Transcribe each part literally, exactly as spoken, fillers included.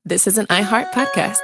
This is an iHeart podcast.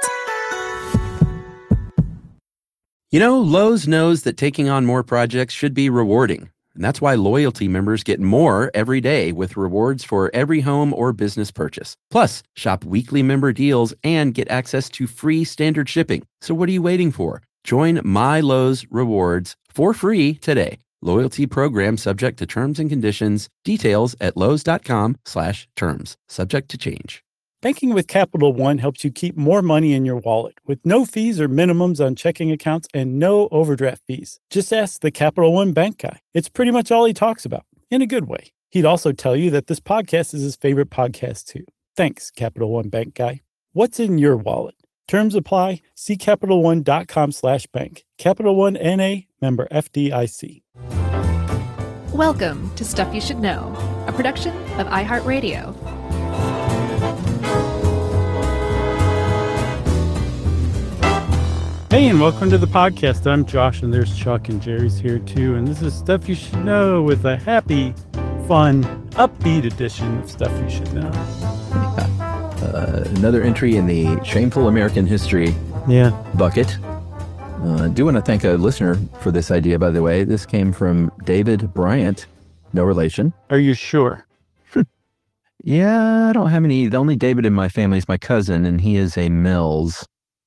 You know, Lowe's knows that taking on more projects should be rewarding. And that's why loyalty members get more every day with rewards for every home or business purchase. Plus, shop weekly member deals and get access to free standard shipping. So what are you waiting for? Join My Lowe's Rewards for free today. Loyalty program subject to terms and conditions. Details at lowes.com slash terms. Subject to change. Banking with Capital One helps you keep more money in your wallet with no fees or minimums on checking accounts and no overdraft fees. Just ask the Capital One bank guy. It's pretty much all he talks about, in a good way. He'd also tell you that this podcast is his favorite podcast too. Thanks, Capital One bank guy. What's in your wallet? Terms apply. See CapitalOne.com slash bank. Capital One N A, member F D I C. Welcome to Stuff You Should Know, a production of iHeartRadio. Hey, and welcome to the podcast. I'm Josh, and there's Chuck, and Jerry's here too. And this is Stuff You Should Know with a happy, fun, upbeat edition of Stuff You Should Know. Uh, another entry in the Shameful American History yeah. bucket. I uh, do want to thank a listener for this idea, by the way. This came from David Bryant, no relation. Are you sure? Yeah, I don't have any. The only David in my family is my cousin, and he is a Mills.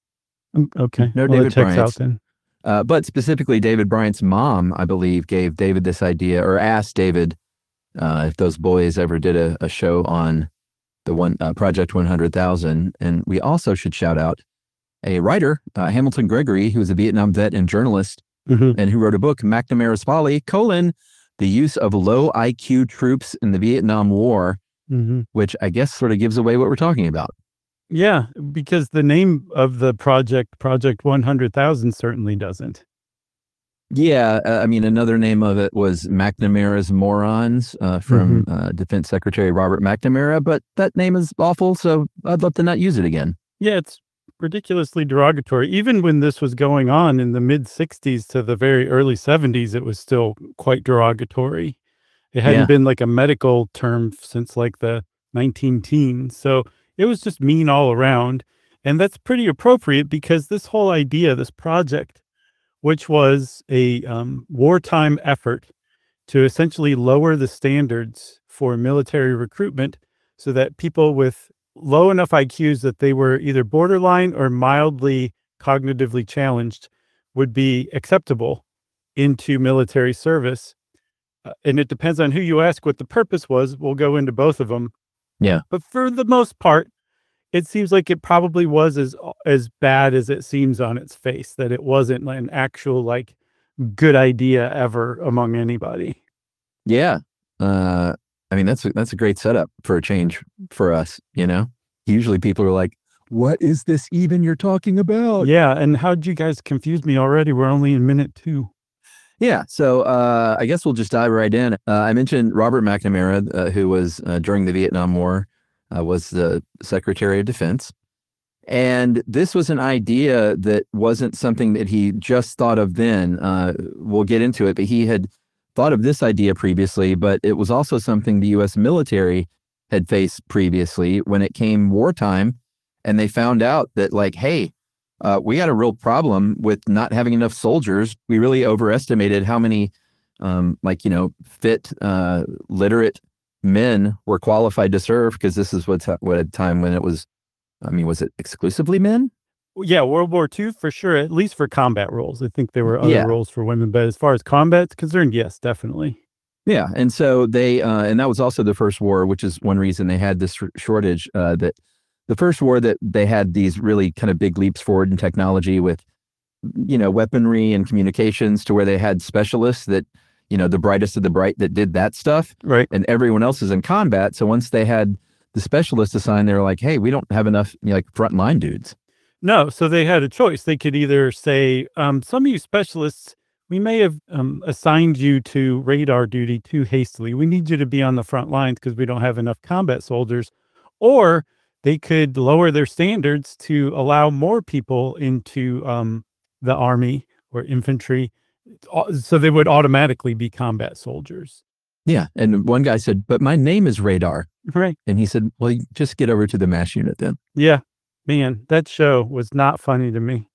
Okay. No well, David Bryant. Out then. Uh, but specifically, David Bryant's mom, I believe, gave David this idea, or asked David uh, if those boys ever did a, a show on the one uh, Project one hundred thousand. And we also should shout out a writer, uh, Hamilton Gregory, who was a Vietnam vet and journalist, mm-hmm. and who wrote a book, McNamara's Folly, colon, the use of low I Q troops in the Vietnam War, mm-hmm. which I guess sort of gives away what we're talking about. Yeah, because the name of the project, Project one hundred thousand, certainly doesn't. Yeah, uh, I mean, another name of it was McNamara's Morons uh, from mm-hmm. uh, Defense Secretary Robert McNamara, but that name is awful, so I'd love to not use it again. Yeah, it's ridiculously derogatory. Even when this was going on in the mid-sixties to the very early seventies, it was still quite derogatory. It hadn't Yeah. been like a medical term since like the nineteen teens, so it was just mean all around. And that's pretty appropriate because this whole idea, this project, which was a um, wartime effort to essentially lower the standards for military recruitment so that people with low enough I Qs that they were either borderline or mildly cognitively challenged would be acceptable into military service. Uh, and it depends on who you ask what the purpose was. We'll go into both of them. Yeah. But for the most part, it seems like it probably was as as bad as it seems on its face, that it wasn't an actual, like, good idea ever among anybody. Yeah. Uh, I mean, that's a, that's a great setup for a change for us, you know? Usually people are like, what is this even you're talking about? Yeah, and how'd you guys confuse me already? We're only in minute two. Yeah, so uh, I guess we'll just dive right in. Uh, I mentioned Robert McNamara, uh, who was, uh, during the Vietnam War, uh, was the Secretary of Defense. And this was an idea that wasn't something that he just thought of then. Uh, we'll get into it, but he had thought of this idea previously, but it was also something the U S military had faced previously when it came wartime. And they found out that, like, hey, Uh, we had a real problem with not having enough soldiers. We really overestimated how many, um, like, you know, fit, uh, literate men were qualified to serve, because this is what's what a time when it was, I mean, was it exclusively men? Yeah, World War Two for sure, at least for combat roles. I think there were other Yeah. roles for women, but as far as combat's concerned, yes, definitely. Yeah. And so they, uh, and that was also the first war, which is one reason they had this sh- shortage, uh, that the first war that they had these really kind of big leaps forward in technology with, you know, weaponry and communications, to where they had specialists that, you know, the brightest of the bright that did that stuff. Right. And everyone else is in combat. So once they had the specialists assigned, they were like, hey, we don't have enough, you know, like, frontline dudes. No, so they had a choice. They could either say, um, some of you specialists, we may have um, assigned you to radar duty too hastily. We need you to be on the front lines because we don't have enough combat soldiers. Or they could lower their standards to allow more people into um, the army or infantry, so they would automatically be combat soldiers. Yeah. And one guy said, but my name is Radar. Right. And he said, well, you just get over to the MASH unit then. Yeah. Man, that show was not funny to me.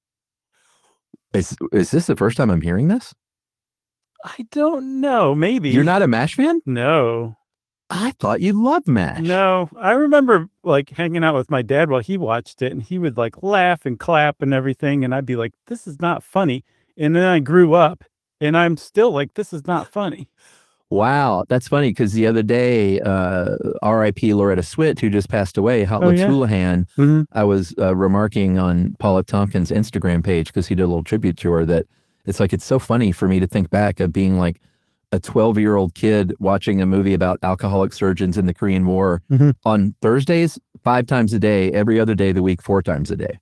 Is is this the first time I'm hearing this? I don't know. Maybe. You're not a MASH fan? No. I thought you loved MASH. No. I remember like hanging out with my dad while he watched it, and he would like laugh and clap and everything. And I'd be like, this is not funny. And then I grew up and I'm still like, this is not funny. Wow, that's funny because the other day, uh, R I P Loretta Swit, who just passed away, Hot Oh, Lips yeah. Houlihan, Mhm. I was uh, remarking on Paul F. Tompkins' Instagram page because he did a little tribute to her that it's like, it's so funny for me to think back of being like a twelve-year-old kid watching a movie about alcoholic surgeons in the Korean War Mhm. on Thursdays, five times a day, every other day of the week, four times a day.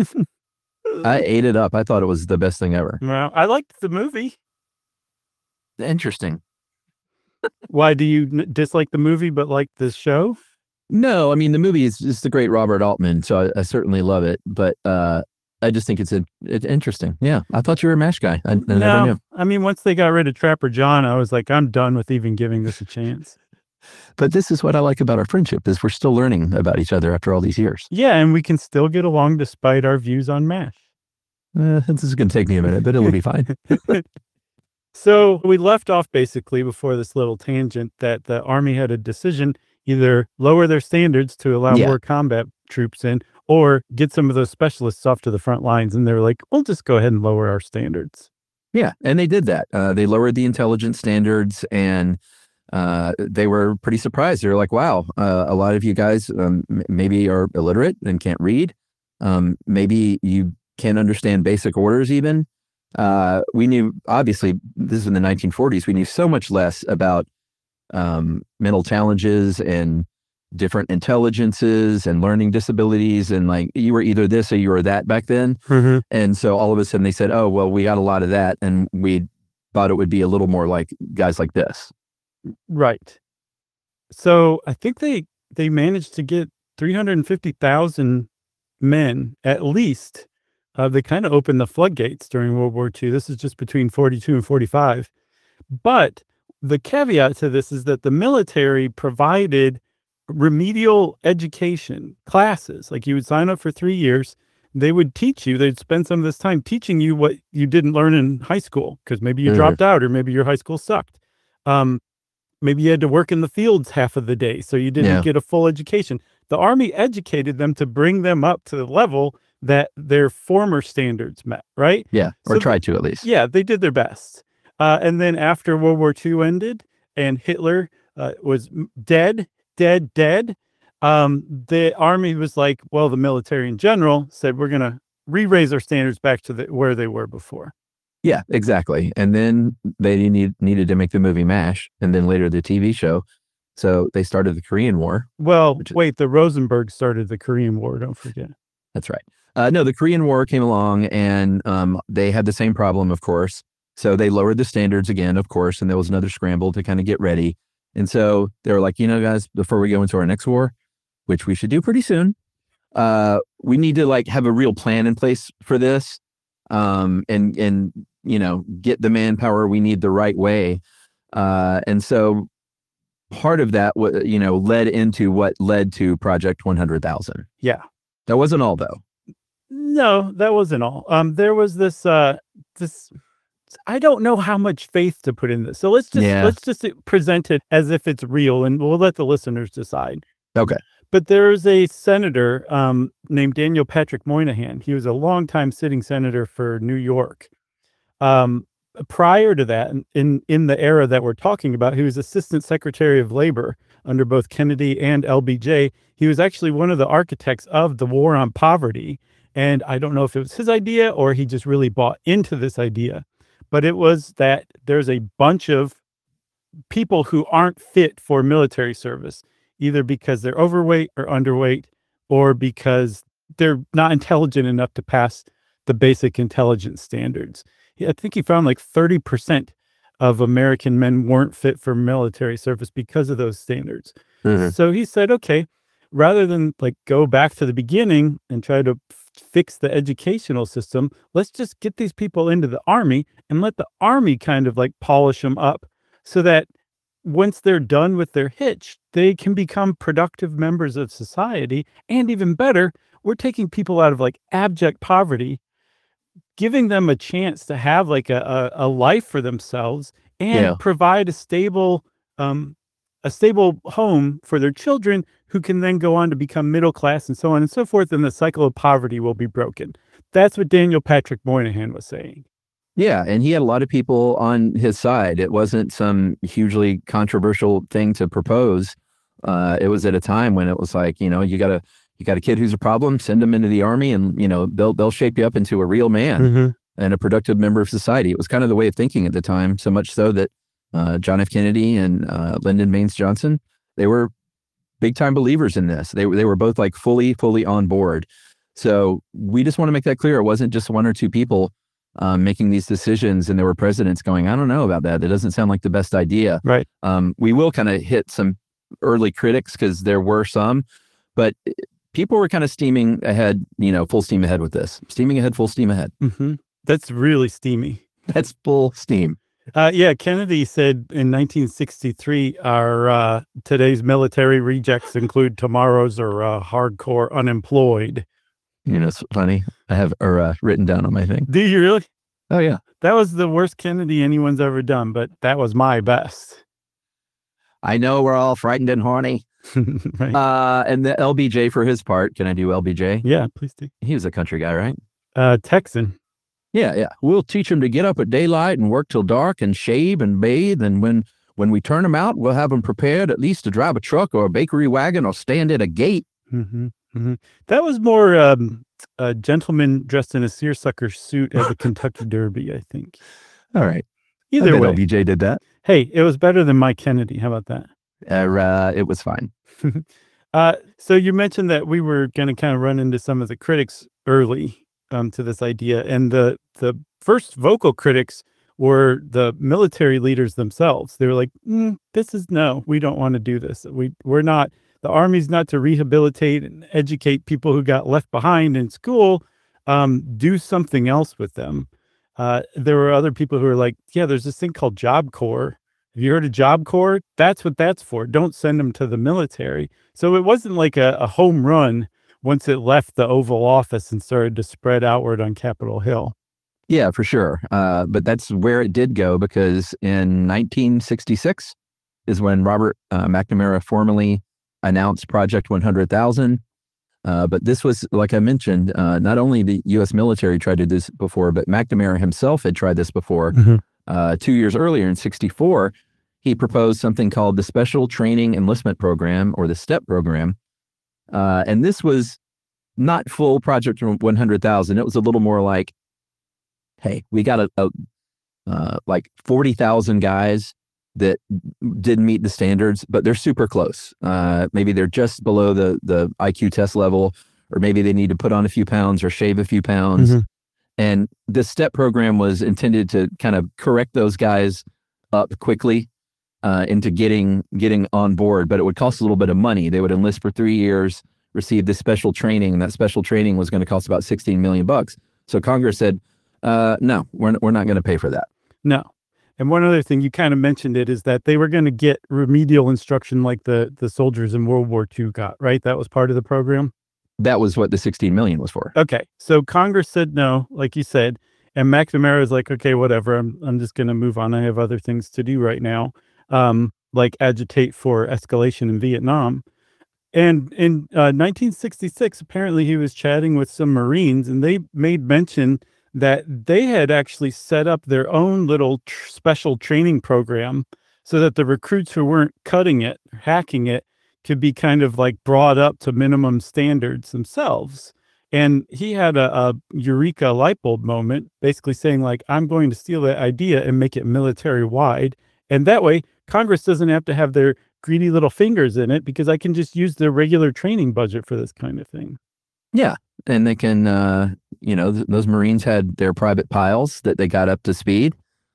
I ate it up. I thought it was the best thing ever. Well, I liked the movie. Interesting. Why do you n- dislike the movie but like the show? No, I mean, the movie is just the great Robert Altman, so I, I certainly love it. But uh, I just think it's, a, it's interesting. Yeah, I thought you were a MASH guy. I, I never No. knew. I mean, once they got rid of Trapper John, I was like, I'm done with even giving this a chance. But this is what I like about our friendship is we're still learning about each other after all these years. Yeah, and we can still get along despite our views on MASH. Uh, this is going to take me a minute, but it'll be fine. So we left off basically before this little tangent that the Army had a decision, either lower their standards to allow Yeah. more combat troops in or get some of those specialists off to the front lines. And they were like, we'll just go ahead and lower our standards. Yeah, and they did that. Uh, they lowered the intelligence standards, and uh, they were pretty surprised. They were like, wow, uh, a lot of you guys um, m- maybe are illiterate and can't read. Um, maybe you can't understand basic orders even. Uh, we knew, obviously, this is in the nineteen forties, we knew so much less about um, mental challenges and different intelligences and learning disabilities. And like, you were either this or you were that back then. And so all of a sudden they said, oh, well, we got a lot of that. And we thought it would be a little more like guys like this. Right. So I think they they managed to get three hundred fifty thousand men at least. Uh, they kind of opened the floodgates during World War Two. This is just between forty-two and forty-five. But the caveat to this is that the military provided remedial education classes. Like you would sign up for three years. They would teach you, they'd spend some of this time teaching you what you didn't learn in high school because maybe you Mhm. dropped out or maybe your high school sucked. Um, maybe you had to work in the fields half of the day, so you didn't Yeah. get a full education. The Army educated them to bring them up to the level that their former standards met, right? Yeah. Or So tried to at least. Yeah, they did their best. Uh, and then after World War Two ended and Hitler uh, was m- dead, dead, dead, um, the Army was like, well, the military in general said, we're going to re-raise our standards back to the, where they were before. Yeah, exactly. And then they need, needed to make the movie MASH and then later the T V show. So they started the Korean War. Well, Which is- wait, the Rosenberg started the Korean War, don't forget. That's right. Uh, no, the Korean War came along and um, they had the same problem, of course. So they lowered the standards again, of course, and there was another scramble to kind of get ready. And so they were like, you know, guys, before we go into our next war, which we should do pretty soon, uh, we need to like have a real plan in place for this, um, and and you know, get the manpower we need the right way. Uh, and so part of that, wa- you know, led into what led to Project one hundred thousand. Yeah. That wasn't all though. No, that wasn't all. Um, there was this, uh, this, I don't know how much faith to put in this. So let's just, Yeah. let's just uh, present it as if it's real and we'll let the listeners decide. Okay. But there's a senator um, named Daniel Patrick Moynihan. He was a longtime sitting senator for New York. Um, prior to that, in- in in the era that we're talking about, he was Assistant Secretary of Labor under both Kennedy and L B J. He was actually one of the architects of the war on poverty. And I don't know if it was his idea or he just really bought into this idea. But it was that there's a bunch of people who aren't fit for military service, either because they're overweight or underweight, or because they're not intelligent enough to pass the basic intelligence standards. He- I think he found like thirty percent of American men weren't fit for military service because of those standards. Mhm. So he said, okay, rather than like go back to the beginning and try to f- fix the educational system, let's just get these people into the Army and let the Army kind of like polish them up so that once they're done with their hitch, they can become productive members of society. And even better, we're taking people out of like abject poverty, giving them a chance to have like a, a, a life for themselves and Yeah. provide a stable um a stable home for their children who can then go on to become middle class and so on and so forth, and the cycle of poverty will be broken. That's what Daniel Patrick Moynihan was saying. Yeah, and he had a lot of people on his side. It wasn't some hugely controversial thing to propose. Uh, it was at a time when it was like, you know, you got a you got a kid who's a problem, send them into the army, and you know they'll they'll shape you up into a real man Mm-hmm. and a productive member of society. It was kind of the way of thinking at the time. So much so that uh, John F. Kennedy and uh, Lyndon Baines Johnson, they were big time believers in this. They were they were both like fully fully on board. So we just want to make that clear. It wasn't just one or two people um, making these decisions, and there were presidents going, I don't know about that. That doesn't sound like the best idea. Right. Um, we will kind of hit some early critics because there were some, but people were kind of steaming ahead, you know, full steam ahead with this. Steaming ahead, full steam ahead. Mm-hmm. That's really steamy. That's full steam. Uh, yeah, Kennedy said in nineteen sixty-three, our uh, today's military rejects include tomorrow's or uh, hardcore unemployed. You know, it's funny. I have or, uh, written down on my thing. Do you really? Oh, yeah. That was the worst Kennedy anyone's ever done, but that was my best. I know we're all frightened and horny. Right. Uh, and the L B J for his part. Can I do L B J? Yeah, please do. He was a country guy, right? Uh, Texan. Yeah, yeah. We'll teach him to get up at daylight and work till dark and shave and bathe. And when when we turn him out, we'll have him prepared at least to drive a truck or a bakery wagon or stand at a gate. Mm-hmm. Mm-hmm. That was more um, a gentleman dressed in a seersucker suit at the Kentucky Derby, I think. All right. Either I bet way. L B J did that. Hey, it was better than Mike Kennedy. How about that? Uh, uh, it was fine. uh, so you mentioned that we were going to kind of run into some of the critics early um, to this idea, and the the first vocal critics were the military leaders themselves. They were like, mm, "This is no, we don't want to do this. We we're not. The Army's not to rehabilitate and educate people who got left behind in school. Um, do something else with them." Uh, there were other people who were like, "Yeah, there's this thing called Job Corps. Have you heard of Job Corps? That's what that's for. Don't send them to the military." So it wasn't like a, a home run once it left the Oval Office and started to spread outward on Capitol Hill. Yeah, for sure. Uh, but that's where it did go, because in nineteen sixty-six is when Robert uh, McNamara formally announced Project one hundred thousand. Uh, but this was, like I mentioned, uh, not only the U S military tried to do this before, but McNamara himself had tried this before. Mm-hmm. Uh, two years earlier in sixty-four, he proposed something called the Special Training Enlistment Program, or the STEP program. Uh, and this was not full Project one hundred thousand. It was a little more like, hey, we got a, a uh, like forty thousand guys that didn't meet the standards, but they're super close. Uh, maybe they're just below the, the I Q test level, or maybe they need to put on a few pounds or shave a few pounds. Mm-hmm. And this STEP program was intended to kind of correct those guys up quickly uh, into getting getting on board, but it would cost a little bit of money. They would enlist for three years, receive this special training, and that special training was going to cost about sixteen million bucks. So Congress said, uh, no, we're, we're not going to pay for that. No. And one other thing, you kind of mentioned it, is that they were going to get remedial instruction like the, the soldiers in World War Two got, right? That was part of the program? That was what the sixteen million was for. Okay. So Congress said no, like you said, and McNamara was like, okay, whatever. I'm I'm just going to move on. I have other things to do right now, um, like agitate for escalation in Vietnam. And in uh, nineteen sixty-six, apparently he was chatting with some Marines, and they made mention that they had actually set up their own little tr- special training program so that the recruits who weren't cutting it, hacking it, could be kind of like brought up to minimum standards themselves. And he had a, a eureka light bulb moment, basically saying like, I'm going to steal that idea and make it military wide. And that way Congress doesn't have to have their greedy little fingers in it, because I can just use their regular training budget for this kind of thing. Yeah. And they can, uh, you know, th- those Marines had their private piles that they got up to speed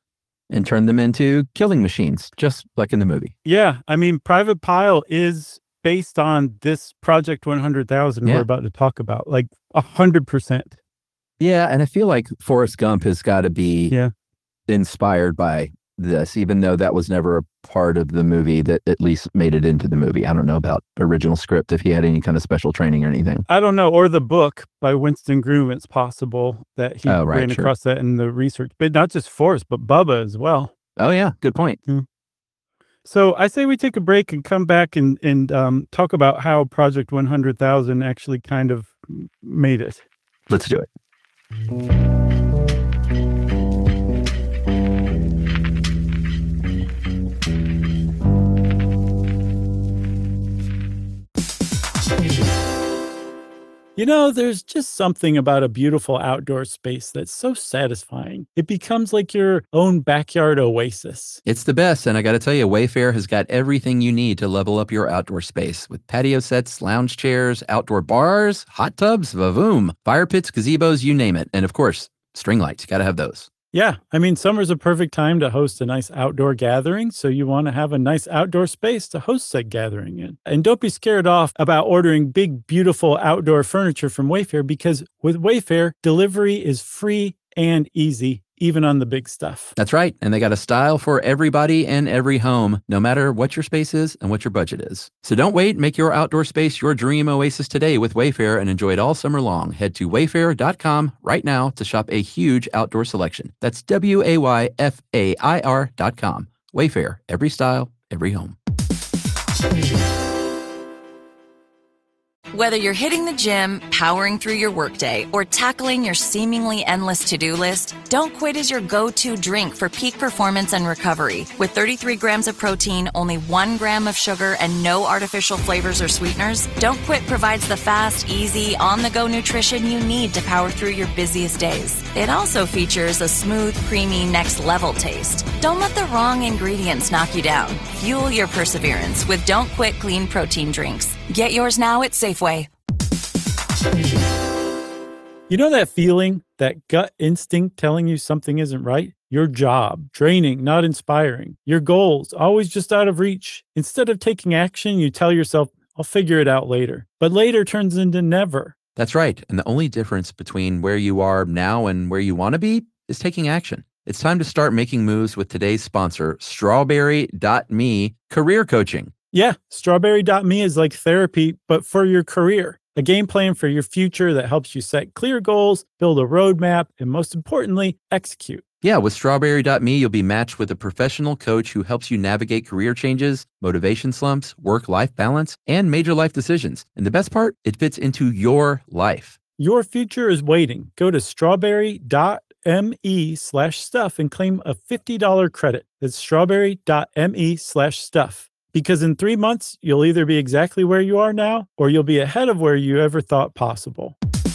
and turned them into killing machines, just like in the movie. Yeah. I mean, Private Pile is based on this Project one hundred thousand Yeah. we're about to talk about, like a hundred percent. Yeah. And I feel like Forrest Gump has got to be Yeah. inspired by this, even though that was never a part of the movie that at least made it into the movie. I don't know about original script, if he had any kind of special training or anything. I don't know. Or the book by Winston Groom. It's possible that he Oh, right, ran sure. across that in the research, but not just Forrest, but Bubba as well. Oh, yeah. Good point. So I say we take a break and come back and, and um, talk about how Project one hundred thousand actually kind of made it. Let's do it. You know, there's just something about a beautiful outdoor space that's so satisfying. It becomes like your own backyard oasis. It's the best, and I got to tell you, Wayfair has got everything you need to level up your outdoor space with patio sets, lounge chairs, outdoor bars, hot tubs, vavoom, fire pits, gazebos, you name it. And of course, string lights. You got to have those. Yeah, I mean, summer's a perfect time to host a nice outdoor gathering, so you want to have a nice outdoor space to host said gathering in. And don't be scared off about ordering big, beautiful outdoor furniture from Wayfair, because with Wayfair, delivery is free and easy, even on the big stuff. That's right. And they got a style for everybody and every home, no matter what your space is and what your budget is. So don't wait. Make your outdoor space your dream oasis today with Wayfair and enjoy it all summer long. Head to wayfair dot com right now to shop a huge outdoor selection. That's W A Y F A I R dot com. Wayfair, every style, every home. Whether you're hitting the gym, powering through your workday, or tackling your seemingly endless to-do list, Don't Quit is your go-to drink for peak performance and recovery. With thirty-three grams of protein, only one gram of sugar, and no artificial flavors or sweeteners, Don't Quit provides the fast, easy, on-the-go nutrition you need to power through your busiest days. It also features a smooth, creamy, next-level taste. Don't let the wrong ingredients knock you down. Fuel your perseverance with Don't Quit clean protein drinks. Get yours now at Safeway. You know that feeling, that gut instinct telling you something isn't right? Your job, draining, not inspiring. Your goals, always just out of reach. Instead of taking action, you tell yourself, I'll figure it out later. But later turns into never. That's right. And the only difference between where you are now and where you want to be is taking action. It's time to start making moves with today's sponsor, strawberry dot me Career Coaching. Yeah, strawberry dot me is like therapy, but for your career. A game plan for your future that helps you set clear goals, build a roadmap, and most importantly, execute. Yeah, with strawberry dot me, you'll be matched with a professional coach who helps you navigate career changes, motivation slumps, work-life balance, and major life decisions. And the best part, it fits into your life. Your future is waiting. Go to strawberry dot me slash stuff and claim a fifty dollars credit. That's strawberry dot me slash stuff. Because in three months, you'll either be exactly where you are now, or you'll be ahead of where you ever thought possible.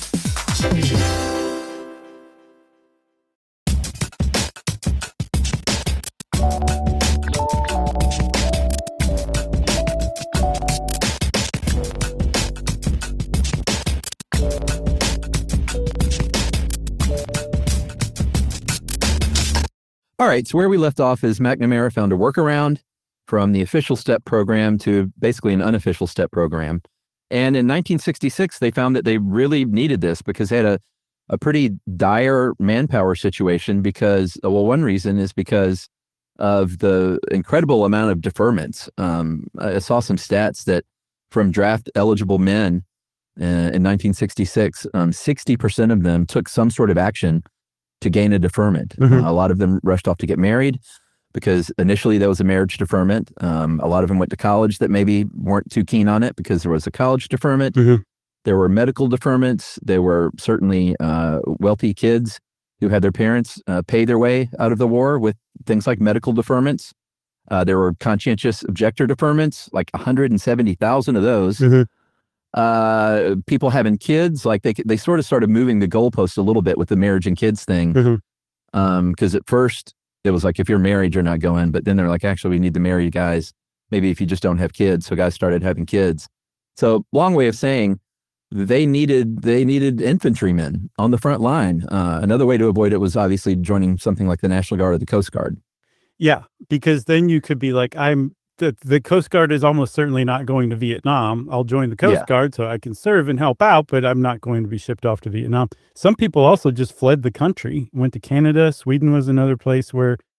All right. So where we left off is McNamara found a workaround from the official STEP program to basically an unofficial STEP program. And in nineteen sixty-six, they found that they really needed this because they had a, a pretty dire manpower situation because, well, one reason is because of the incredible amount of deferments. Um, I saw some stats that from draft eligible men uh, in nineteen sixty-six, um, sixty percent of them took some sort of action to gain a deferment. Mm-hmm. Uh, a lot of them rushed off to get married, because initially there was a marriage deferment. Um, a lot of them went to college that maybe weren't too keen on it because there was a college deferment. Mm-hmm. There were medical deferments. There were certainly uh, wealthy kids who had their parents uh, pay their way out of the war with things like medical deferments. Uh, there were conscientious objector deferments, like one hundred seventy thousand of those. Mm-hmm. Uh, people having kids, like they they sort of started moving the goalpost a little bit with the marriage and kids thing. Mm-hmm. Um, because at first, it was like, if you're married, you're not going. But then they're like, actually, we need to marry you guys. Maybe if you just don't have kids. So guys started having kids. So long way of saying they needed they needed infantrymen on the front line. Uh, another way to avoid it was obviously joining something like the National Guard or the Coast Guard. Yeah, because then you could be like, I'm the, the Coast Guard is almost certainly not going to Vietnam. I'll join the Coast Yeah. Guard so I can serve and help out, but I'm not going to be shipped off to Vietnam. Some people also just fled the country, went to Canada. Sweden was another place where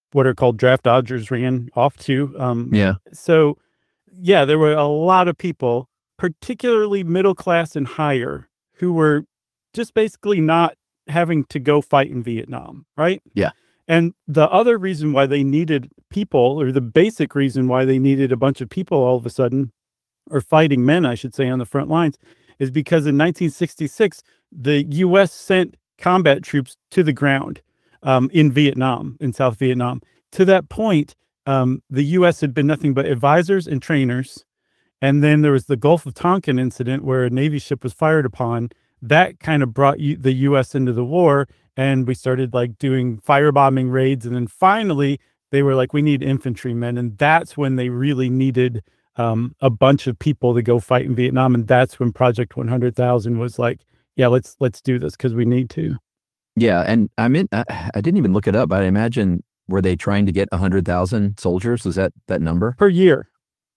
what are called draft dodgers ran off to. Um, Yeah. so, yeah, there were a lot of people, particularly middle class and higher, who were just basically not having to go fight in Vietnam, right? Yeah. And the other reason why they needed people, or the basic reason why they needed a bunch of people all of a sudden, or fighting men, I should say, on the front lines, is because in nineteen sixty-six, the U S sent combat troops to the ground um, in Vietnam, in South Vietnam. To that point, um, the U S had been nothing but advisors and trainers. And then there was the Gulf of Tonkin incident where a Navy ship was fired upon. That kind of brought you, the U S into the war. And we started like doing firebombing raids. And then finally, they were like, we need infantrymen. And that's when they really needed um, a bunch of people to go fight in Vietnam. And that's when Project one hundred thousand was like, yeah, let's let's do this because we need to. Yeah. And I mean, I, I didn't even look it up. I imagine, were they trying to get one hundred thousand soldiers? Was that that number? Per year.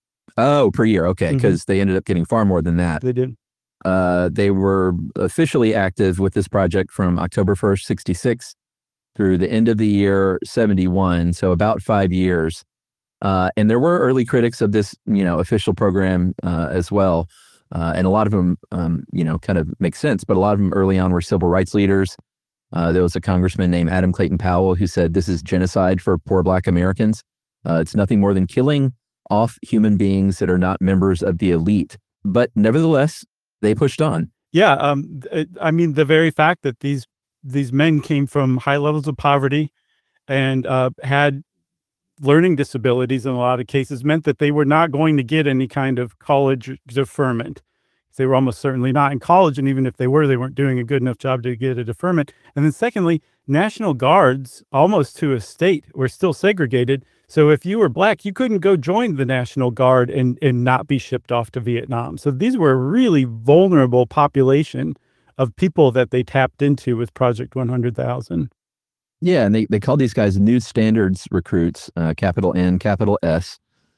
Oh, per year. Okay. Mhm. Because they ended up getting far more than that. They did. Uh, they were officially active with this project from October first, sixty-six through the end of the year seventy-one. So about five years. Uh, and there were early critics of this, you know, official program uh, as well. Uh, and a lot of them, um, you know, kind of make sense. But a lot of them early on were civil rights leaders. Uh, there was a congressman named Adam Clayton Powell who said this is genocide for poor Black Americans. Uh, it's nothing more than killing off human beings that are not members of the elite. But nevertheless, they pushed on. Yeah, um, th- I mean, the very fact that these these men came from high levels of poverty and uh, had learning disabilities in a lot of cases meant that they were not going to get any kind of college deferment. They were almost certainly not in college, and even if they were, they weren't doing a good enough job to get a deferment. And then secondly, National Guards, almost to a state, were still segregated. So if you were Black, you couldn't go join the National Guard and, and not be shipped off to Vietnam. So these were a really vulnerable population of people that they tapped into with Project one hundred thousand. Yeah, and they, they called these guys New Standards recruits, uh, capital N, capital S.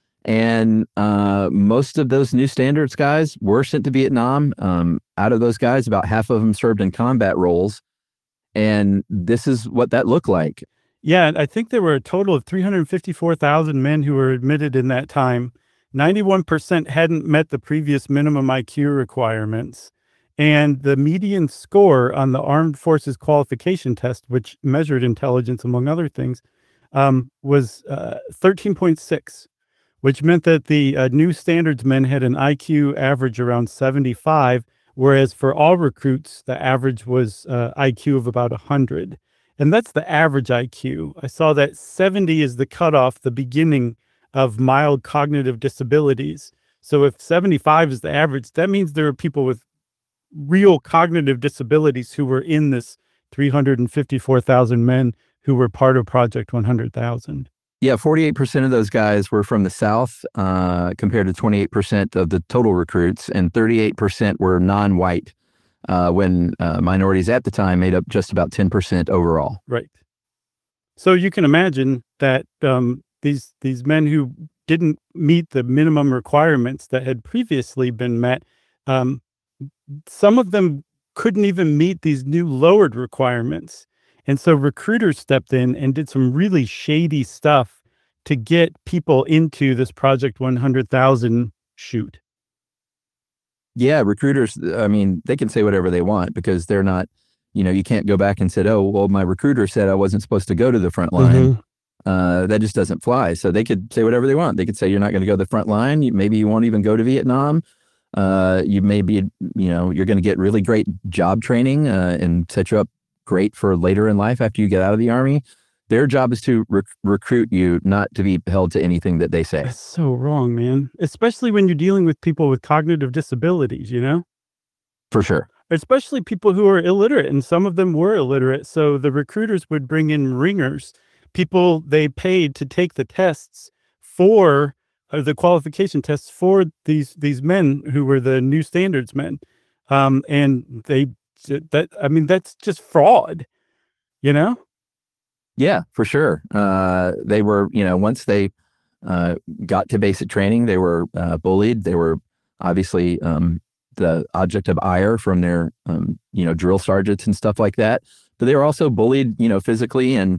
And uh, most of those New Standards guys were sent to Vietnam. Um, out of those guys, about half of them served in combat roles. And this is what that looked like. Yeah, and I think there were a total of three hundred fifty-four thousand men who were admitted in that time. ninety-one percent hadn't met the previous minimum I Q requirements. And the median score on the Armed Forces Qualification Test, which measured intelligence, among other things, um, was uh, thirteen point six, which meant that the uh, New Standards men had an I Q average around seventy-five, whereas for all recruits, the average was uh, I Q of about one hundred. And that's the average I Q. I saw that seventy is the cutoff, the beginning of mild cognitive disabilities. So if seventy-five is the average, that means there are people with real cognitive disabilities who were in this three hundred fifty-four thousand men who were part of Project one hundred thousand. Yeah, forty-eight percent of those guys were from the South, uh, compared to twenty-eight percent of the total recruits, and thirty-eight percent were non-white, uh, when uh, minorities at the time made up just about ten percent overall. Right. So you can imagine that um, these these men who didn't meet the minimum requirements that had previously been met, um, some of them couldn't even meet these new lowered requirements. And so recruiters stepped in and did some really shady stuff to get people into this Project one hundred thousand shoot. Yeah, recruiters, I mean, they can say whatever they want because they're not, you know, you can't go back and say, oh, well, my recruiter said I wasn't supposed to go to the front line. Mm-hmm. Uh, that just doesn't fly. So they could say whatever they want. They could say, you're not going to go to the front line. You, maybe you won't even go to Vietnam. Uh, you may be, you know, you're going to get really great job training uh, and set you up great for later in life after you get out of the Army. Their job is to rec- recruit you, not to be held to anything that they say. That's so wrong, man. Especially when you're dealing with people with cognitive disabilities, you know? For sure. Especially people who are illiterate, and some of them were illiterate. So the recruiters would bring in ringers, people they paid to take the tests for uh, the qualification tests for these these men who were the New Standards men. Um, and they, that I mean, that's just fraud, you know? Yeah, for sure. Uh, they were, you know, once they uh, got to basic training, they were uh, bullied. They were obviously um, the object of ire from their, um, you know, drill sergeants and stuff like that. But they were also bullied, you know, physically and,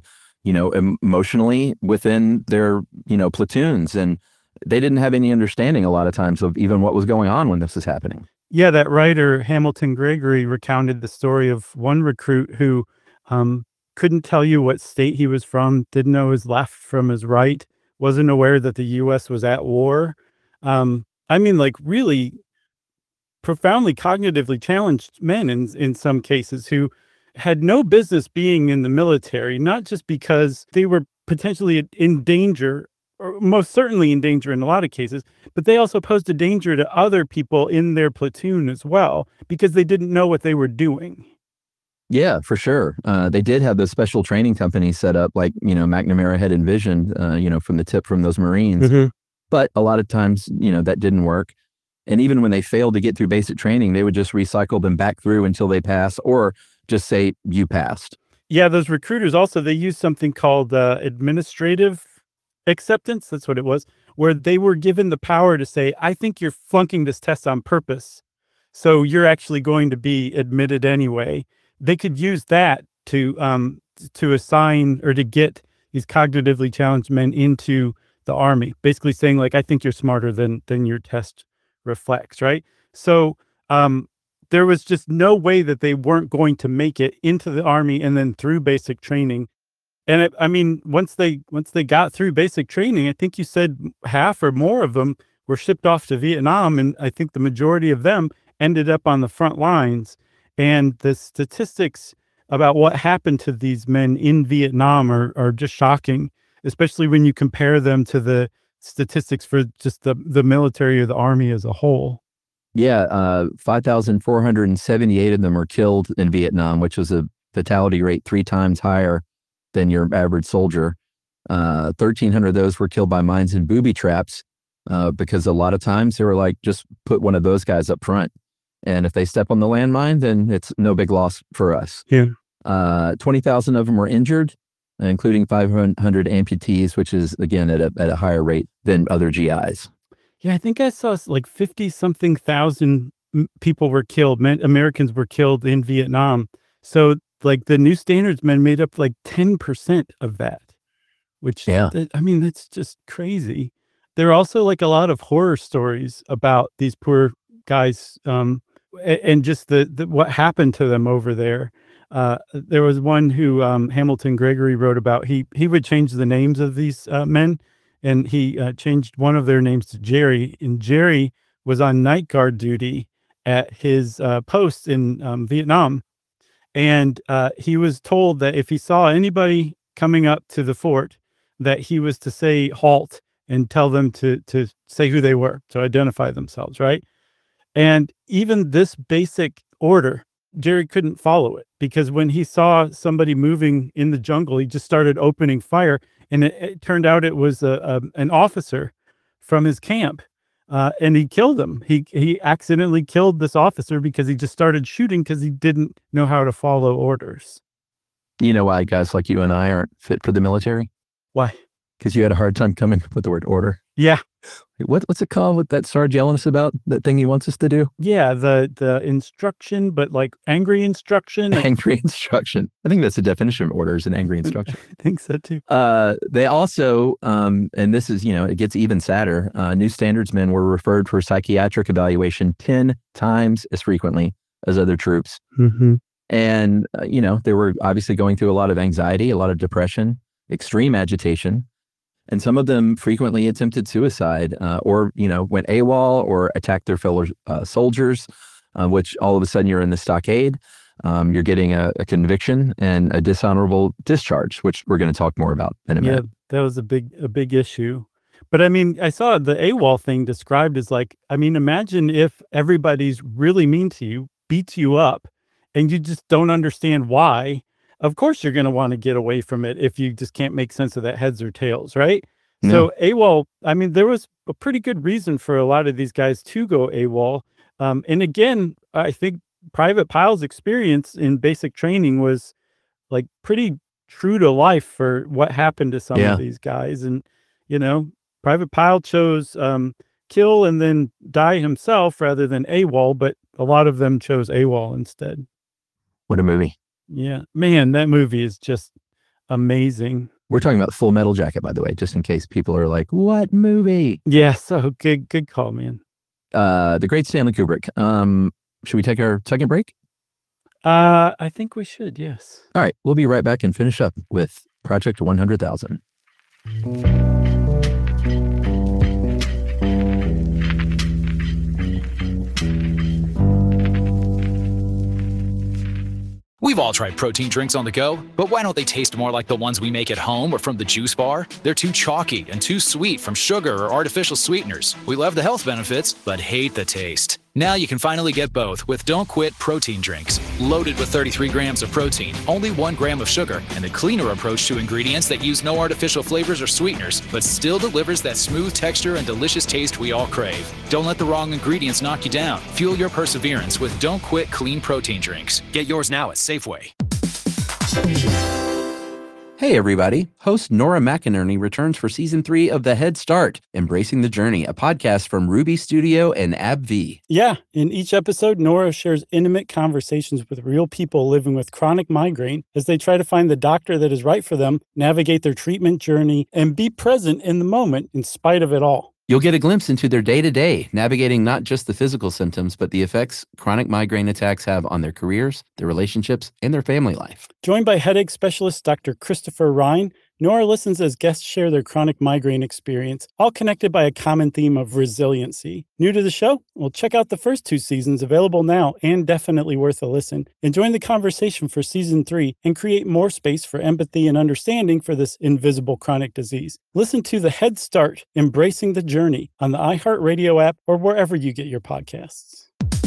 you know, em- emotionally within their, you know, platoons. And they didn't have any understanding a lot of times of even what was going on when this was happening. Yeah, that writer Hamilton Gregory recounted the story of one recruit who um, couldn't tell you what state he was from, didn't know his left from his right, wasn't aware that the U S was at war. Um, I mean, like really profoundly cognitively challenged men in in some cases who had no business being in the military, not just because they were potentially in danger, or most certainly in danger in a lot of cases, but they also posed a danger to other people in their platoon as well because they didn't know what they were doing. Yeah, for sure. Uh, they did have those special training companies set up, like, you know, McNamara had envisioned, uh, you know, from the tip from those Marines. Mhm. But a lot of times, you know, that didn't work. And even when they failed to get through basic training, they would just recycle them back through until they pass, or just say, you passed. Yeah, those recruiters also, they used something called uh, administrative acceptance. That's what it was, where they were given the power to say, I think you're flunking this test on purpose. So you're actually going to be admitted anyway. They could use that to um, to assign or to get these cognitively challenged men into the army, basically saying like, I think you're smarter than than your test reflects, right? So um, there was just no way that they weren't going to make it into the army and then through basic training. And it, I mean, once they once they got through basic training, I think you said half or more of them were shipped off to Vietnam, and I think the majority of them ended up on the front lines. And the statistics about what happened to these men in Vietnam are are just shocking, especially when you compare them to the statistics for just the the military or the army as a whole. Yeah, uh, five thousand four hundred seventy-eight of them were killed in Vietnam, which was a fatality rate three times higher than your average soldier. Uh, thirteen hundred of those were killed by mines and booby traps, uh, because a lot of times they were like, just put one of those guys up front. And if they step on the landmine, then it's no big loss for us. Yeah. Uh, twenty thousand of them were injured, including five hundred amputees, which is, again, at a, at a higher rate than other G Is. Yeah, I think I saw s- like fifty something thousand m- people were killed, men, Americans were killed in Vietnam. So, like, the New Standards men made up like ten percent of that, which, Yeah. th- I mean, that's just crazy. There are also like a lot of horror stories about these poor guys, um, a- and just the, the what happened to them over there. Uh, there was one who um, Hamilton Gregory wrote about. He he would change the names of these uh, men, and he uh, changed one of their names to Jerry. And Jerry was on night guard duty at his uh, post in um, Vietnam, and uh, he was told that if he saw anybody coming up to the fort, that he was to say halt and tell them to to say who they were, to identify themselves, right? And even this basic order, Jerry couldn't follow it because when he saw somebody moving in the jungle, he just started opening fire, and it, it turned out it was a, a an officer from his camp, uh, and he killed him. He he accidentally killed this officer because he just started shooting because he didn't know how to follow orders. You know why guys like you and I aren't fit for the military? Why? Because you had a hard time coming up with the word order. Yeah, What, what's it called? What that Sarge yelling us about? That thing he wants us to do? yeah. The the instruction, but like angry instruction. I Angry instruction. I think that's the definition of order, is an angry instruction. think so too. Uh, they also, um, and this is, you know, it gets even sadder. Uh, new standards men were referred for psychiatric evaluation ten times as frequently as other troops. Mm-hmm. And, uh, you know, they were obviously going through a lot of anxiety, a lot of depression, extreme agitation. And some of them frequently attempted suicide, uh, or, you know, went AWOL or attacked their fellow uh, soldiers, uh, which all of a sudden you're in the stockade. Um, you're getting a, a conviction and a dishonorable discharge, which we're going to talk more about in a Yeah, minute. that was a big a big issue. But I mean, I saw the AWOL thing described as like, I mean, imagine if everybody's really mean to you, beats you up, and you just don't understand why. Of course, you're going to want to get away from it if you just can't make sense of that heads or tails, right? Yeah. So AWOL, I mean, there was a pretty good reason for a lot of these guys to go AWOL. Um, and again, I think Private Pyle's experience in basic training was like pretty true to life for what happened to some Yeah. of these guys. And, you know, Private Pyle chose um, kill and then die himself rather than AWOL, but a lot of them chose AWOL instead. What a movie. Yeah, man, that movie is just amazing. We're talking about Full Metal Jacket, by the way, just in case people are like, what movie? Yes. Oh, good, good call, man. Uh, the great Stanley Kubrick. Um, should we take our second break? Uh, I think we should, yes. All right. We'll be right back and finish up with Project one hundred thousand. We've all tried protein drinks on the go, but why don't they taste more like the ones we make at home or from the juice bar? They're too chalky and too sweet from sugar or artificial sweeteners. We love the health benefits, but hate the taste. Now you can finally get both with Don't Quit protein drinks. Loaded with thirty-three grams of protein, only one gram of sugar, and a cleaner approach to ingredients that use no artificial flavors or sweeteners, but still delivers that smooth texture and delicious taste we all crave. Don't let the wrong ingredients knock you down. Fuel your perseverance with Don't Quit clean protein drinks. Get yours now at Safeway. Hey everybody, host Nora McInerney returns for season three of The Head Start, Embracing the Journey, a podcast from Ruby Studio and AbbVie. Yeah, in each episode, Nora shares intimate conversations with real people living with chronic migraine as they try to find the doctor that is right for them, navigate their treatment journey, and be present in the moment in spite of it all. You'll get a glimpse into their day-to-day, navigating not just the physical symptoms, but the effects chronic migraine attacks have on their careers, their relationships, and their family life. Joined by headache specialist Doctor Christopher Ryan, Nora listens as guests share their chronic migraine experience, all connected by a common theme of resiliency. New to the show? Well, check out the first two seasons, available now and definitely worth a listen. And join the conversation for season three and create more space for empathy and understanding for this invisible chronic disease. Listen to The Head Start, Embracing the Journey on the iHeartRadio app or wherever you get your podcasts.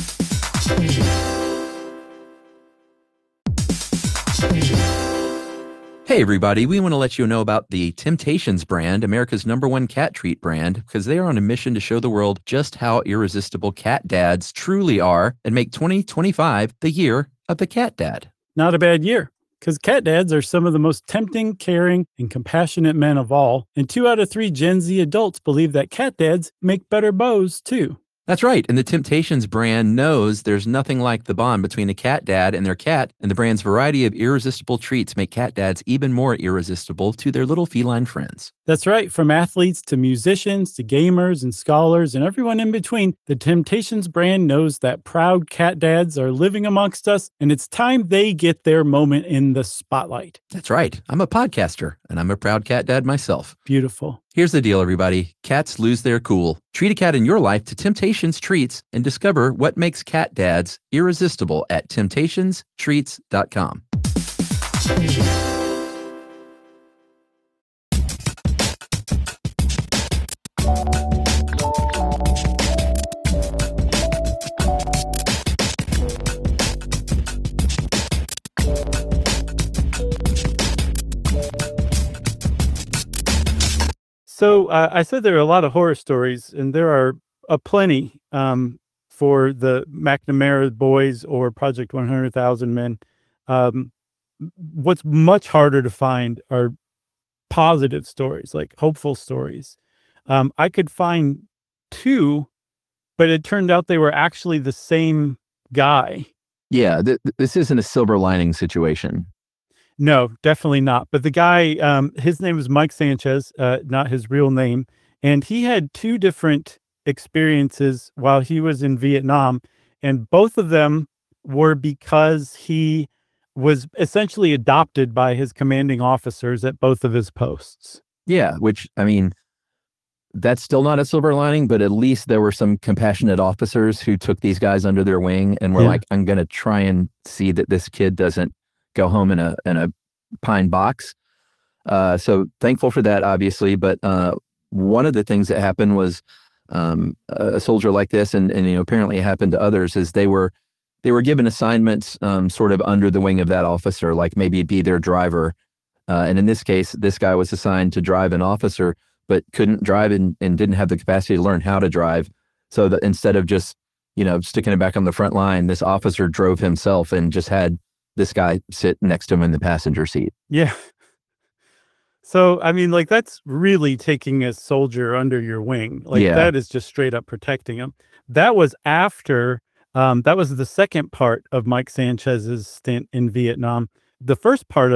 Hey everybody, we want to let you know about the Temptations brand, America's number one cat treat brand, because they are on a mission to show the world just how irresistible cat dads truly are and make twenty twenty-five the year of the cat dad. Not a bad year, because cat dads are some of the most tempting, caring, and compassionate men of all, and two out of three Gen Z adults believe that cat dads make better beaux too. That's right, and the Temptations brand knows there's nothing like the bond between a cat dad and their cat, and the brand's variety of irresistible treats make cat dads even more irresistible to their little feline friends. That's right, from athletes to musicians to gamers and scholars and everyone in between, the Temptations brand knows that proud cat dads are living amongst us, and it's time they get their moment in the spotlight. That's right, I'm a podcaster, and I'm a proud cat dad myself. Beautiful. Here's the deal, everybody. Cats lose their cool. Treat a cat in your life to Temptations Treats and discover what makes cat dads irresistible at temptations treats dot com. So uh, I said there are a lot of horror stories, and there are a plenty um, for the McNamara boys or Project one hundred thousand Men. Um, what's much harder to find are positive stories, like hopeful stories. Um, I could find two, but it turned out they were actually the same guy. Yeah, th- this isn't a silver lining situation. No, definitely not. But the guy, um, his name was Mike Sanchez, uh, not his real name. And he had two different experiences while he was in Vietnam. And both of them were because he was essentially adopted by his commanding officers at both of his posts. Yeah, which, I mean, that's still not a silver lining, but at least there were some compassionate officers who took these guys under their wing and were Yeah. like, I'm going to try and see that this kid doesn't go home in a in a pine box. Uh, so thankful for that, obviously. But uh, one of the things that happened was um, a soldier like this, and, and you know, apparently it happened to others, is they were they were given assignments um, sort of under the wing of that officer, like maybe be their driver. Uh, and in this case, this guy was assigned to drive an officer, but couldn't drive and, and didn't have the capacity to learn how to drive. So that instead of just, you know, sticking it back on the front line, this officer drove himself and just had this guy sit next to him in the passenger seat. Yeah. So, I mean, like, that's really taking a soldier under your wing. Like, Yeah. that is just straight up protecting him. That was after, um, that was the second part of Mike Sanchez's stint in Vietnam. The first part of it,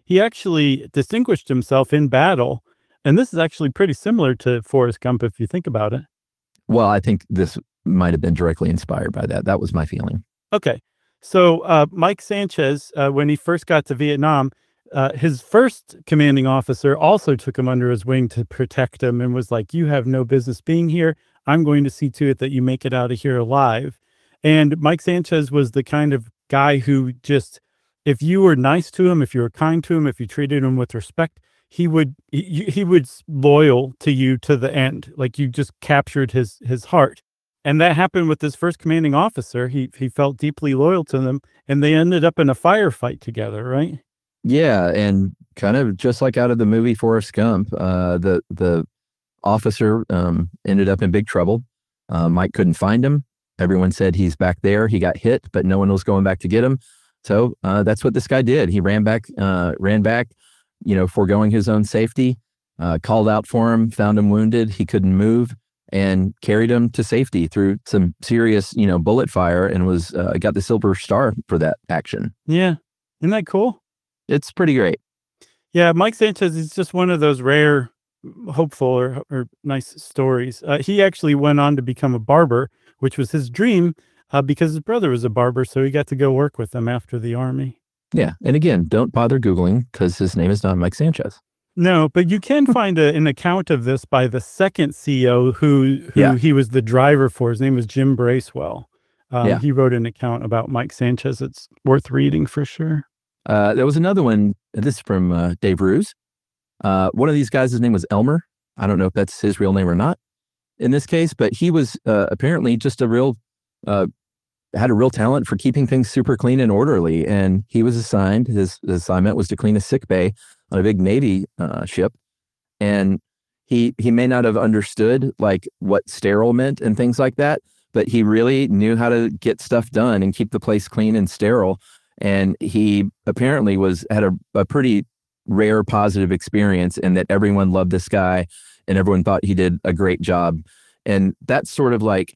he actually distinguished himself in battle. And this is actually pretty similar to Forrest Gump if you think about it. Well, I think this might have been directly inspired by that. That was my feeling. Okay. So uh, Mike Sanchez, uh, when he first got to Vietnam, uh, his first commanding officer also took him under his wing to protect him and was like, you have no business being here. I'm going to see to it that you make it out of here alive. And Mike Sanchez was the kind of guy who just, if you were nice to him, if you were kind to him, if you treated him with respect, he would he, he was loyal to you to the end. Like you just captured his his heart. And that happened with this first commanding officer. He he felt deeply loyal to them, and they ended up in a firefight together, right? Yeah, and kind of just like out of the movie Forrest Gump, uh, the the officer um, ended up in big trouble. Uh, Mike couldn't find him. Everyone said he's back there. He got hit, but no one was going back to get him. So uh, that's what this guy did. He ran back, uh, ran back, you know, foregoing his own safety. Uh, called out for him, found him wounded. He couldn't move, and carried him to safety through some serious, you know, bullet fire, and was uh, got the Silver Star for that action. Yeah, isn't that cool? It's pretty great. Yeah, Mike Sanchez is just one of those rare, hopeful or, or nice stories. Uh, he actually went on to become a barber, which was his dream uh, because his brother was a barber, so he got to go work with them after the army. Yeah, and again, don't bother Googling because his name is not Mike Sanchez. No, but you can find a, an account of this by the second C E O who, who Yeah. he was the driver for. His name was Jim Bracewell. Um, Yeah. He wrote an account about Mike Sanchez. It's worth reading for sure. Uh, there was another one. This is from uh, Dave Ruse. Uh, one of these guys, his name was Elmer. I don't know if that's his real name or not in this case, but he was uh, apparently just a real, uh, had a real talent for keeping things super clean and orderly. And he was assigned, his, his assignment was to clean a sick bay on a big Navy uh, ship. And he he may not have understood like what sterile meant and things like that, but he really knew how to get stuff done and keep the place clean and sterile. And he apparently was had a, a pretty rare positive experience, and that everyone loved this guy and everyone thought he did a great job. And that's sort of like,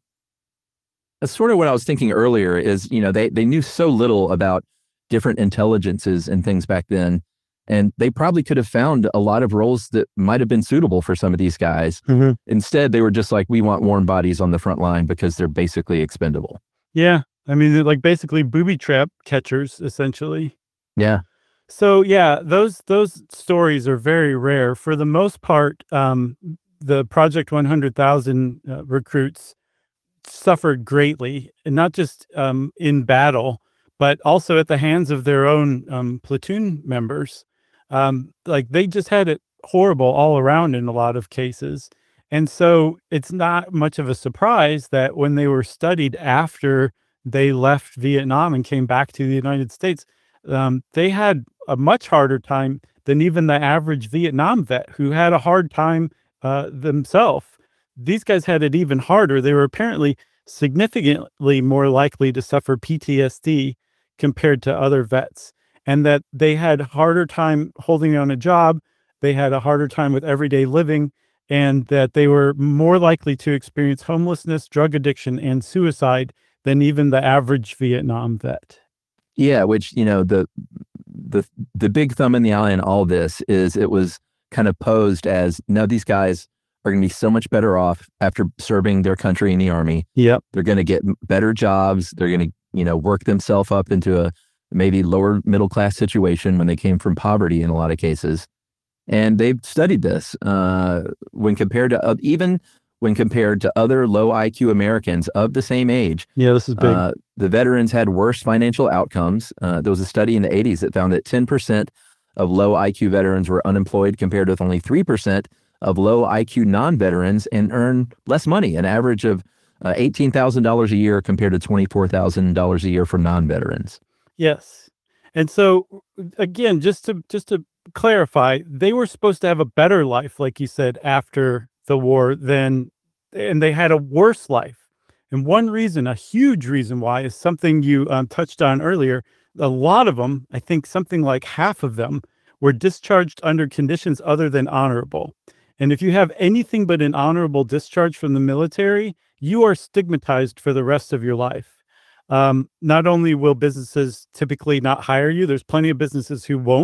that's sort of what I was thinking earlier is, you know, they, they knew so little about different intelligences and things back then. And they probably could have found a lot of roles that might have been suitable for some of these guys. Mm-hmm. Instead, they were just like, we want warm bodies on the front line because they're basically expendable. Yeah. I mean, they're like basically booby trap catchers, essentially. Yeah. So yeah, those those stories are very rare. For the most part, um, the Project one hundred thousand uh, recruits suffered greatly, and not just um, in battle, but also at the hands of their own um, platoon members. Um, like they just had it horrible all around in a lot of cases. And so it's not much of a surprise that when they were studied after they left Vietnam and came back to the United States, um, they had a much harder time than even the average Vietnam vet who had a hard time uh, themselves. These guys had it even harder. They were apparently significantly more likely to suffer P T S D compared to other vets, and that they had harder time holding on a job. They had a harder time with everyday living, and that they were more likely to experience homelessness, drug addiction, and suicide than even the average Vietnam vet. Yeah, which, you know, the the the big thumb in the eye in all this is it was kind of posed as, no, these guys are going to be so much better off after serving their country in the army. Yep. They're going to get better jobs. They're going to, you know, work themselves up into a maybe lower middle class situation when they came from poverty in a lot of cases. And they've studied this uh, when compared to uh, even when compared to other low I Q Americans of the same age. Yeah, this is big. Uh, the veterans had worse financial outcomes. Uh, there was a study in the eighties that found that ten percent of low I Q veterans were unemployed compared with only three percent of low I Q non-veterans, and earn less money, an average of uh, eighteen thousand dollars a year compared to twenty-four thousand dollars a year for non-veterans. Yes. And so again, just to just to clarify, they were supposed to have a better life, like you said, after the war than, and they had a worse life. And one reason, a huge reason why, is something you um, touched on earlier. A lot of them, I think something like half of them, were discharged under conditions other than honorable. And if you have anything but an honorable discharge from the military, you are stigmatized for the rest of your life. Um, not only will businesses typically not hire you, there's plenty of businesses who won't,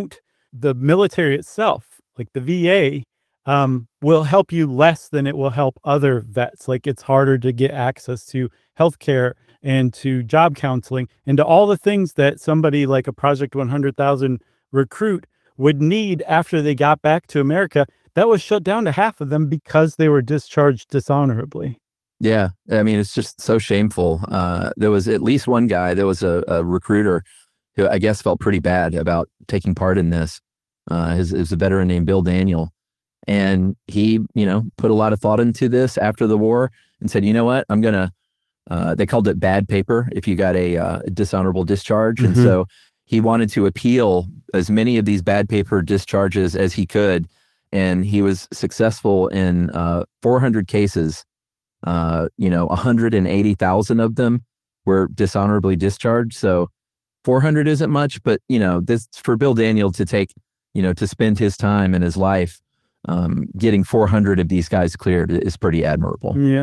the military itself, like the V A, um, will help you less than it will help other vets. Like it's harder to get access to healthcare and to job counseling and to all the things that somebody like a Project one hundred thousand recruit would need after they got back to America. That was shut down to half of them because they were discharged dishonorably. Yeah. I mean, it's just so shameful. Uh, there was at least one guy, there was a, a recruiter who I guess felt pretty bad about taking part in this. Uh, his is a veteran named Bill Daniel. And he, you know, put a lot of thought into this after the war and said, you know what, I'm going to, uh, they called it bad paper if you got a uh, dishonorable discharge. Mm-hmm. And so he wanted to appeal as many of these bad paper discharges as he could. And he was successful in uh, four hundred cases. Uh, you know, one hundred eighty thousand of them were dishonorably discharged. So four hundred isn't much, but, you know, this for Bill Daniel to take, you know, to spend his time and his life um, getting four hundred of these guys cleared is pretty admirable. Yeah.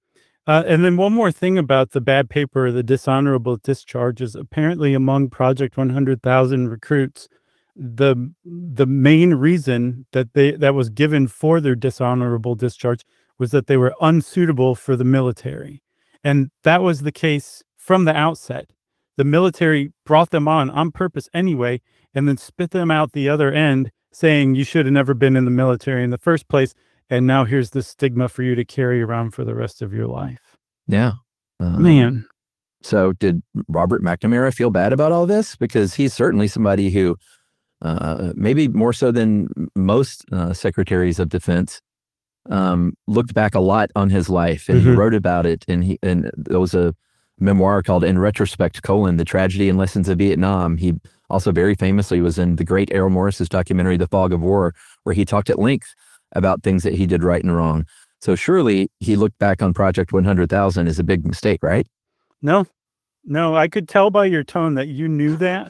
Uh, and then one more thing about the bad paper, the dishonorable discharges. Apparently, among Project one hundred thousand recruits, the the main reason that they that was given for their dishonorable discharge was that they were unsuitable for the military. And that was the case from the outset. The military brought them on on purpose anyway, and then spit them out the other end, saying you should have never been in the military in the first place. And now here's the stigma for you to carry around for the rest of your life. Yeah. Um, Man. So did Robert McNamara feel bad about all this? Because he's certainly somebody who, uh, maybe more so than most uh, secretaries of defense, um, looked back a lot on his life, and mm-hmm. he wrote about it. And he and there was a memoir called In Retrospect, colon, The Tragedy and Lessons of Vietnam. He also very famously was in the great Errol Morris's documentary, The Fog of War, where he talked at length about things that he did right and wrong. So surely he looked back on Project one hundred thousand as a big mistake, right? No, no, I could tell by your tone that you knew that.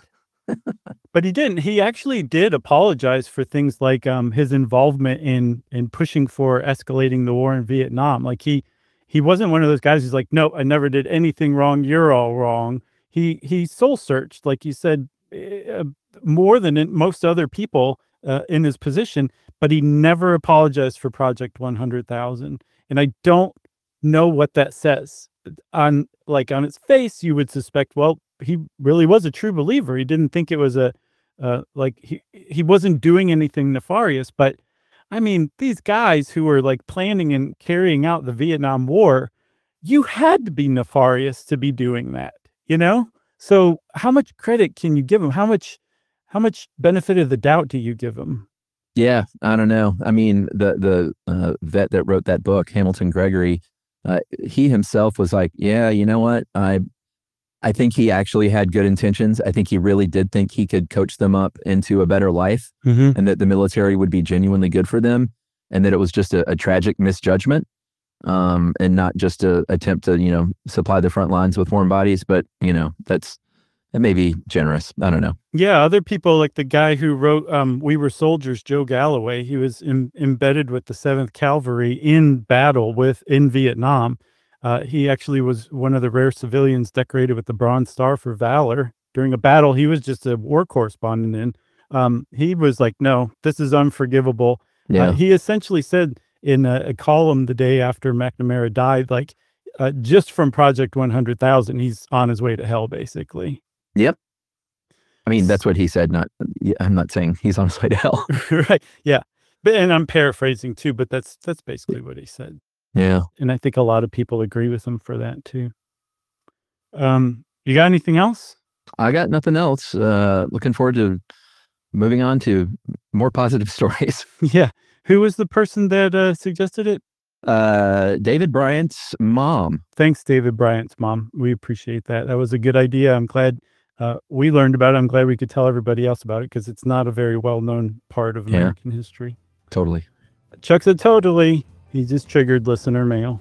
But he didn't. He actually did apologize for things like um, his involvement in in pushing for escalating the war in Vietnam. Like he he wasn't one of those guys who's like, no, I never did anything wrong. You're all wrong. He he soul searched, like you said, uh, more than in most other people uh, in his position. But he never apologized for Project one hundred thousand. And I don't know what that says. On like on its face, you would suspect, well, he really was a true believer. He didn't think it was a, uh, like he, he wasn't doing anything nefarious. But I mean, these guys who were like planning and carrying out the Vietnam War, you had to be nefarious to be doing that, you know? So how much credit can you give him? How much, how much benefit of the doubt do you give him? Yeah, I don't know. I mean, the, the uh, vet that wrote that book, Hamilton Gregory, uh, he himself was like, yeah, you know what? I, I think he actually had good intentions. I think he really did think he could coach them up into a better life, mm-hmm. and that the military would be genuinely good for them, and that it was just a, a tragic misjudgment, um, and not just a attempt to, you know, supply the front lines with warm bodies. But, you know, that's, that may be generous. I don't know. Yeah, other people like the guy who wrote um, We Were Soldiers, Joe Galloway, he was em- embedded with the seventh Cavalry in battle with in Vietnam. Uh, he actually was one of the rare civilians decorated with the Bronze Star for valor during a battle. He was just a war correspondent in. Um, he was like, no, this is unforgivable. Yeah. Uh, he essentially said in a, a column the day after McNamara died, like uh, just from Project one hundred thousand, he's on his way to hell, basically. Yep. I mean, that's what he said. Not, I'm not saying he's on his way to hell. Right. Yeah. But, and I'm paraphrasing too, but that's, that's basically what he said. Yeah. And I think a lot of people agree with him for that too. Um, you got anything else? I got nothing else. Uh, looking forward to moving on to more positive stories. Yeah. Who was the person that uh, suggested it? Uh, David Bryant's mom. Thanks, David Bryant's mom. We appreciate that. That was a good idea. I'm glad uh, we learned about it. I'm glad we could tell everybody else about it because it's not a very well-known part of American yeah, history. Totally. Chuck said totally. He just triggered listener mail.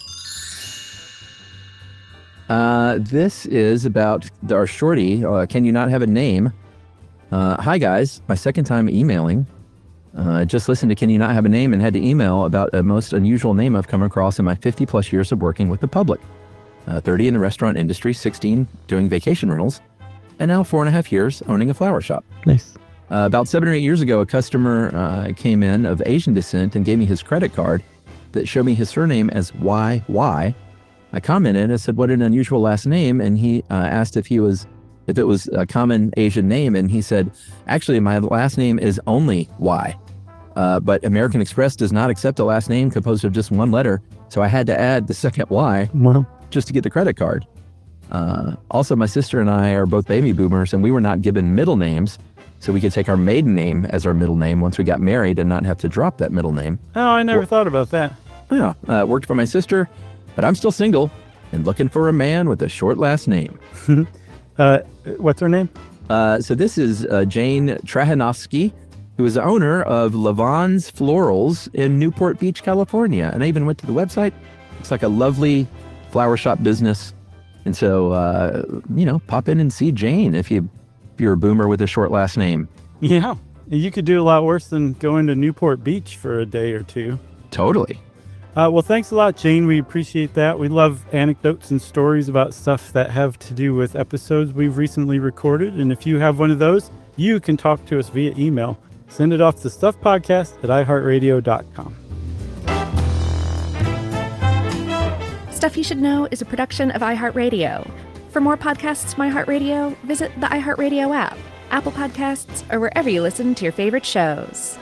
Uh, this is about our shorty. Uh, Can You Not Have a Name? Uh, hi, guys. My second time emailing. Uh, just listened to Can You Not Have a Name and had to email about a most unusual name I've come across in my fifty plus years of working with the public. Uh, thirty in the restaurant industry, sixteen doing vacation rentals, and now four and a half years owning a flower shop. Nice. Uh, about seven or eight years ago, a customer uh, came in of Asian descent and gave me his credit card that showed me his surname as Y Y. I commented and said, "What an unusual last name." And he uh, asked if he was, if it was a common Asian name. And he said, "Actually, my last name is only Y. Uh, but American Express does not accept a last name composed of just one letter. So I had to add the second Y Well, just to get the credit card." Uh, also, my sister and I are both baby boomers, and we were not given middle names. So we could take our maiden name as our middle name once we got married and not have to drop that middle name. oh, I never Well- thought about that. Yeah, uh, worked for my sister, but I'm still single and looking for a man with a short last name. Uh, what's her name? Uh, so this is uh, Jane Trahanovsky, who is the owner of Lavon's Florals in Newport Beach, California. And I even went to the website. It's like a lovely flower shop business. And so, uh, you know, pop in and see Jane if, you, if you're a boomer with a short last name. Yeah, you could do a lot worse than going to Newport Beach for a day or two. Totally. Uh, well, thanks a lot, Jane. We appreciate that. We love anecdotes and stories about stuff that have to do with episodes we've recently recorded. And if you have one of those, you can talk to us via email. Send it off to stuffpodcast at i heart radio dot com. Stuff You Should Know is a production of iHeartRadio. For more podcasts from iHeartRadio, visit the iHeartRadio app, Apple Podcasts, or wherever you listen to your favorite shows.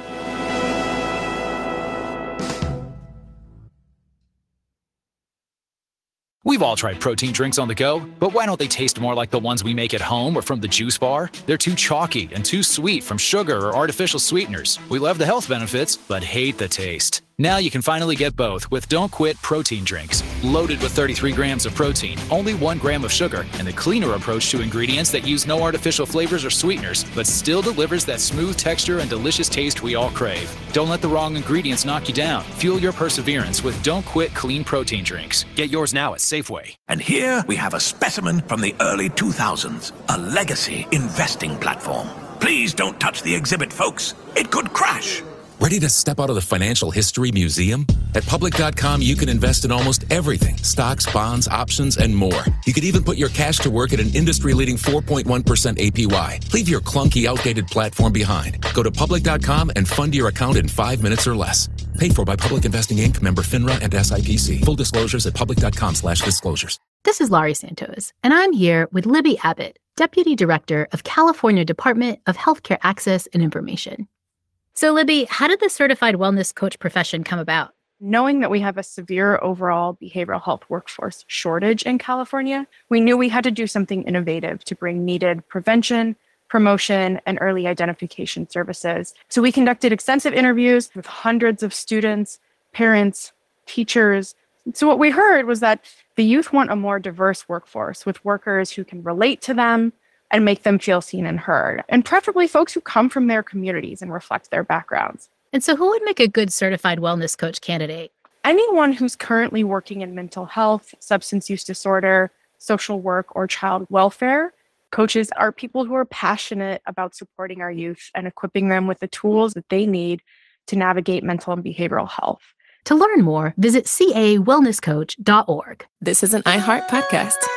We've all tried protein drinks on the go, but why don't they taste more like the ones we make at home or from the juice bar? They're too chalky and too sweet from sugar or artificial sweeteners. We love the health benefits, but hate the taste. Now you can finally get both with Don't Quit protein drinks. Loaded with thirty-three grams of protein, only one gram of sugar, and the cleaner approach to ingredients that use no artificial flavors or sweeteners, but still delivers that smooth texture and delicious taste we all crave. Don't let the wrong ingredients knock you down. Fuel your perseverance with Don't Quit clean protein drinks. Get yours now at Safeway. And here we have a specimen from the early two thousands, a legacy investing platform. Please don't touch the exhibit, folks. It could crash. Ready to step out of the financial history museum? At public dot com, you can invest in almost everything. Stocks, bonds, options, and more. You could even put your cash to work at an industry-leading four point one percent A P Y. Leave your clunky, outdated platform behind. Go to public dot com and fund your account in five minutes or less. Paid for by Public Investing Incorporated, member FINRA and S I P C. Full disclosures at public dot com slash disclosures. This is Laurie Santos, and I'm here with Libby Abbott, Deputy Director of California Department of Healthcare Access and Information. So, Libby, how did the certified wellness coach profession come about? Knowing that we have a severe overall behavioral health workforce shortage in California, we knew we had to do something innovative to bring needed prevention, promotion, and early identification services. So we conducted extensive interviews with hundreds of students, parents, teachers. So what we heard was that the youth want a more diverse workforce with workers who can relate to them and make them feel seen and heard, and preferably folks who come from their communities and reflect their backgrounds. And so who would make a good certified wellness coach candidate? Anyone who's currently working in mental health, substance use disorder, social work, or child welfare. Coaches are people who are passionate about supporting our youth and equipping them with the tools that they need to navigate mental and behavioral health. To learn more, visit c a wellness coach dot org. This is an iHeart podcast.